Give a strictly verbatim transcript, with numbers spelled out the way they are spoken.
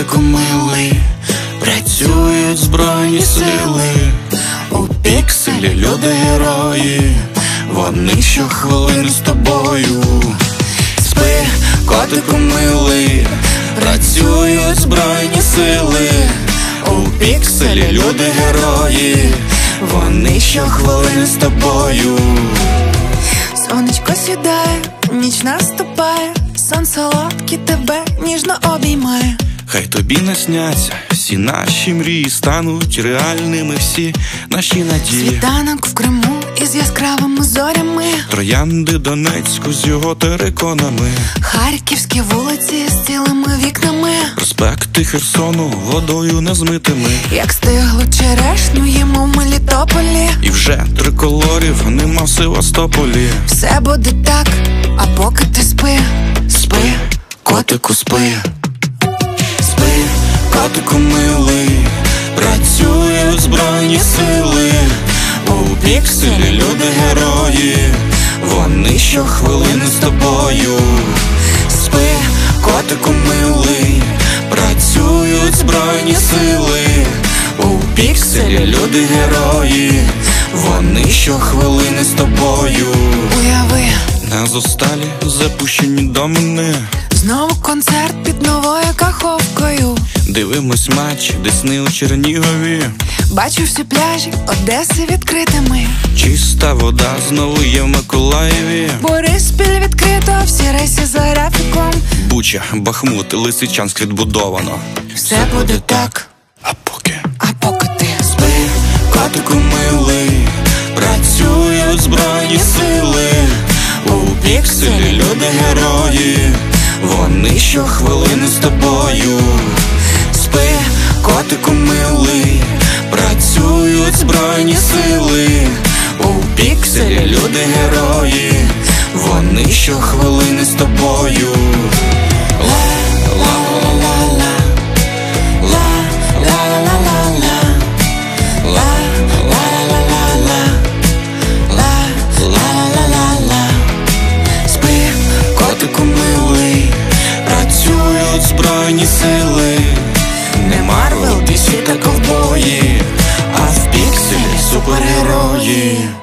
котику милий, працюють збройні сили. У пікселі люди герої, вони щохвилини з тобою. Спи, котику милий, працюють збройні сили. У пікселі люди герої, вони щохвилини з тобою. Сонечко сідає, ніч наступає, сон солодкий тебе ніжно обіймає. Хай тобі насняться всі наші мрії, стануть реальними всі наші надії. Світанок в Криму із яскравими зорями, Троянди Донецьку з його териконами, харківські вулиці з цілими вікнами, проспекти Херсону водою незмитими. як стиглу черешню їмо в Мелітополі. І вже триколорів нема в Севастополі. Все буде так, а поки ти спи, Спи, котику, спи. Спи, котику милий, працюють збройні сили. У пікселі люди герої, вони щохвилини з тобою. Спи, котику милий, працюють збройні сили. У пікселі люди герої, вони щохвилини з тобою. уяви, На зосталі запущені домини, знову концерт під новою каховкою. дивимось матч Десни у Чернігові. Бачу всі пляжі Одеси відкритими, Чиста вода знову є в Миколаєві. Бориспіль відкрито, всі рейси за графіком. Буча, Бахмут, Лисичанськ відбудовано. Все буде так, А поки а поки ти спи, котику милий, працюють збройні сили. У пікселі люди герої, вони щохвилини з тобою. Спи, котику милий, працюють збройні сили. У пікселі люди герої, вони щохвилини з тобою. Ла-ла-ла-ла-ла, ла-ла-ла-ла-ла, ла-ла-ла-ла-ла, ла-ла-ла-ла-ла. Спи, котику милий, працюють збройні сили. Не Марвел, Ді Сі та ковбої, а в пікселі супергерої.